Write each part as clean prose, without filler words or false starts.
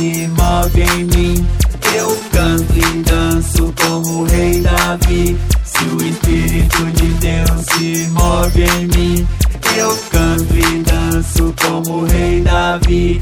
se move em mim. Eu canto e danço como o rei Davi. Se o Espírito de Deus se move em mim, eu canto e danço como o rei Davi.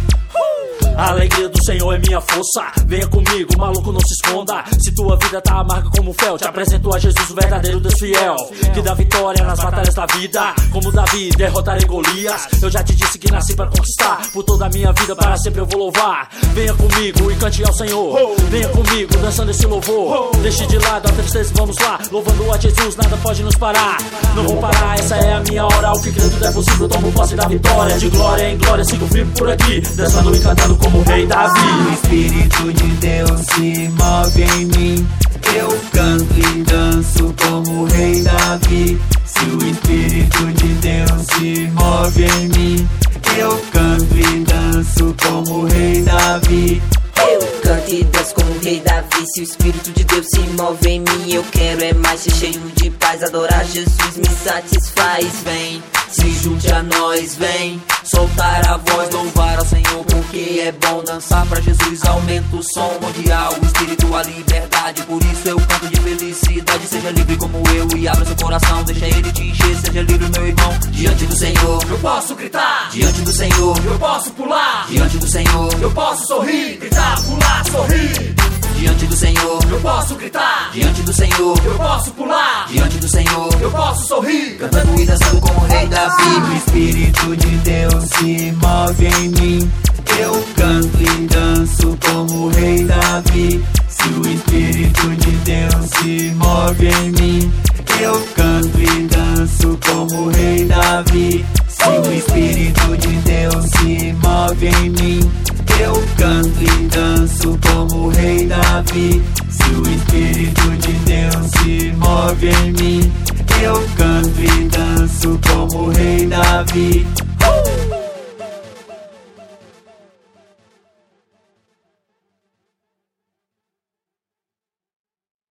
A alegria do Senhor é minha força. Venha comigo, maluco, não se esconda. Se tua vida tá amarga como fel, te apresento a Jesus, o verdadeiro Deus fiel, que dá vitória nas batalhas da vida. Como Davi, derrotarei Golias. Eu já te disse que nasci pra conquistar. Por toda a minha vida, para sempre eu vou louvar. Venha comigo e cante ao Senhor. Venha comigo, dançando esse louvor. Deixe de lado a tristeza, vamos lá. Louvando a Jesus, nada pode nos parar. Não vou parar, essa é a minha hora. O que creio tudo é possível, tomo posse da vitória. De glória em glória, sigo firme por aqui, dançando e cantando como o rei Davi. O Espírito de Deus se move em mim, eu canto e danço como o rei Davi. Se o Espírito de Deus se move em mim, eu canto e danço como o rei Davi. Eu canto e danço como o rei Davi. Se o Espírito de Deus se move em mim, eu quero é mais ser cheio de paz. Adorar Jesus me satisfaz. Vem, se junte a nós, vem soltar a voz, louvar ao Senhor, porque é bom dançar pra Jesus. Aumenta o som mundial, o espírito, a liberdade. Por isso eu canto de felicidade. Seja livre como eu e abra seu coração, deixa ele te encher. Seja livre, meu irmão, diante do Senhor eu posso gritar, diante do Senhor eu posso pular, diante do Senhor eu posso sorrir, gritar, pular, sorrir. Diante do Senhor eu posso gritar, diante do Senhor eu posso pular, diante do Senhor eu posso sorrir, cantando e dançando como o rei Davi. O Espírito de Deus se move em mim, eu canto e danço como o rei Davi. Se o Espírito de Deus se move em mim, eu canto e danço como o rei Davi. Se o Espírito de Deus se move em mim, eu canto e danço como o rei Davi. Se o Espírito de Deus se move em mim,